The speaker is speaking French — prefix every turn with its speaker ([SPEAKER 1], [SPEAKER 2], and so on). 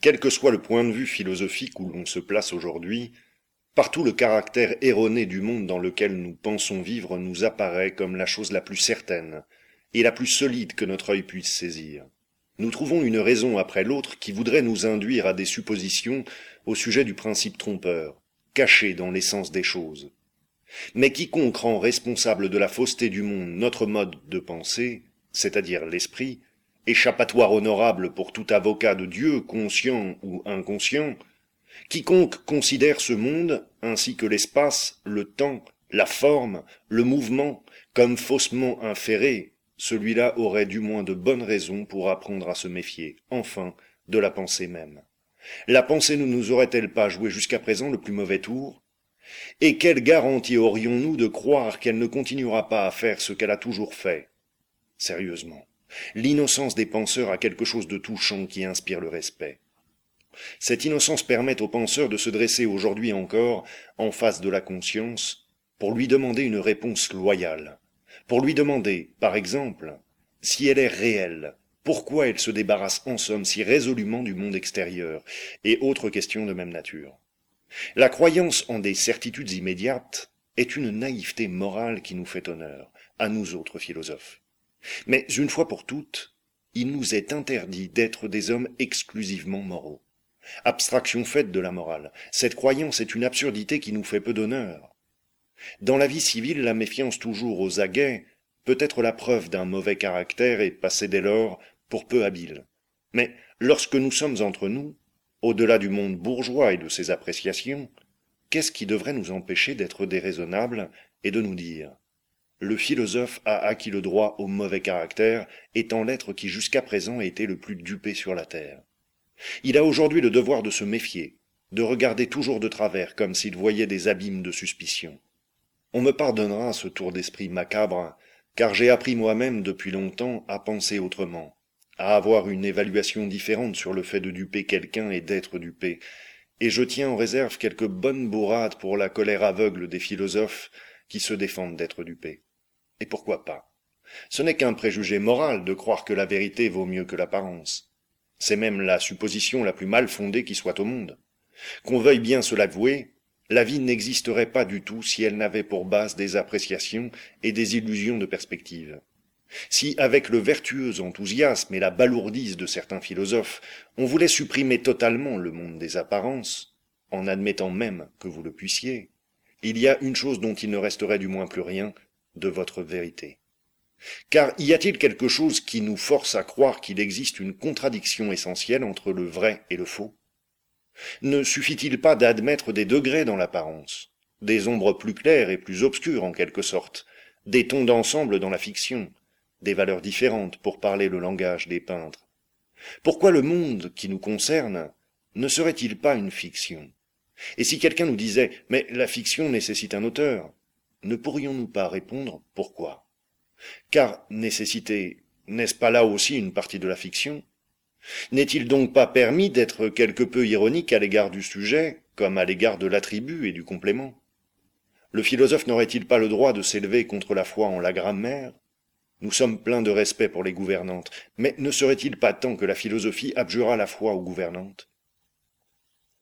[SPEAKER 1] Quel que soit le point de vue philosophique où l'on se place aujourd'hui, partout le caractère erroné du monde dans lequel nous pensons vivre nous apparaît comme la chose la plus certaine et la plus solide que notre œil puisse saisir. Nous trouvons une raison après l'autre qui voudrait nous induire à des suppositions au sujet du principe trompeur, caché dans l'essence des choses. Mais quiconque rend responsable de la fausseté du monde notre mode de pensée, c'est-à-dire l'esprit, échappatoire honorable pour tout avocat de Dieu, conscient ou inconscient, quiconque considère ce monde, ainsi que l'espace, le temps, la forme, le mouvement, comme faussement inférés, celui-là aurait du moins de bonnes raisons pour apprendre à se méfier, enfin, de la pensée même. La pensée ne nous aurait-elle pas joué jusqu'à présent le plus mauvais tour? Et quelle garantie aurions-nous de croire qu'elle ne continuera pas à faire ce qu'elle a toujours fait? Sérieusement, l'innocence des penseurs a quelque chose de touchant qui inspire le respect. Cette innocence permet au penseur de se dresser aujourd'hui encore en face de la conscience pour lui demander une réponse loyale, pour lui demander, par exemple, si elle est réelle, pourquoi elle se débarrasse en somme si résolument du monde extérieur, et autres questions de même nature. La croyance en des certitudes immédiates est une naïveté morale qui nous fait honneur, à nous autres philosophes. Mais une fois pour toutes, il nous est interdit d'être des hommes exclusivement moraux. Abstraction faite de la morale, cette croyance est une absurdité qui nous fait peu d'honneur. Dans la vie civile, la méfiance toujours aux aguets peut être la preuve d'un mauvais caractère et passer dès lors pour peu habile. Mais lorsque nous sommes entre nous, au-delà du monde bourgeois et de ses appréciations, qu'est-ce qui devrait nous empêcher d'être déraisonnables et de nous dire « Le philosophe a acquis le droit au mauvais caractère, étant l'être qui jusqu'à présent a été le plus dupé sur la terre. Il a aujourd'hui le devoir de se méfier, de regarder toujours de travers comme s'il voyait des abîmes de suspicion. On me pardonnera ce tour d'esprit macabre, car j'ai appris moi-même depuis longtemps à penser autrement, à avoir une évaluation différente sur le fait de duper quelqu'un et d'être dupé, et je tiens en réserve quelques bonnes bourrades pour la colère aveugle des philosophes qui se défendent d'être dupés. Et pourquoi pas? Ce n'est qu'un préjugé moral de croire que la vérité vaut mieux que l'apparence. C'est même la supposition la plus mal fondée qui soit au monde. Qu'on veuille bien se l'avouer, la vie n'existerait pas du tout si elle n'avait pour base des appréciations et des illusions de perspective. Si, avec le vertueux enthousiasme et la balourdise de certains philosophes, on voulait supprimer totalement le monde des apparences, en admettant même que vous le puissiez, il y a une chose dont il ne resterait du moins plus rien, de votre vérité. Car y a-t-il quelque chose qui nous force à croire qu'il existe une contradiction essentielle entre le vrai et le faux? Ne suffit-il pas d'admettre des degrés dans l'apparence, des ombres plus claires et plus obscures en quelque sorte, des tons d'ensemble dans la fiction, des valeurs différentes pour parler le langage des peintres? Pourquoi le monde qui nous concerne ne serait-il pas une fiction? Et si quelqu'un nous disait « mais la fiction nécessite un auteur », ne pourrions-nous pas répondre « pourquoi ?» Car nécessité, n'est-ce pas là aussi une partie de la fiction? N'est-il donc pas permis d'être quelque peu ironique à l'égard du sujet, comme à l'égard de l'attribut et du complément? Le philosophe n'aurait-il pas le droit de s'élever contre la foi en la grammaire? Nous sommes pleins de respect pour les gouvernantes, mais ne serait-il pas temps que la philosophie abjurât la foi aux gouvernantes?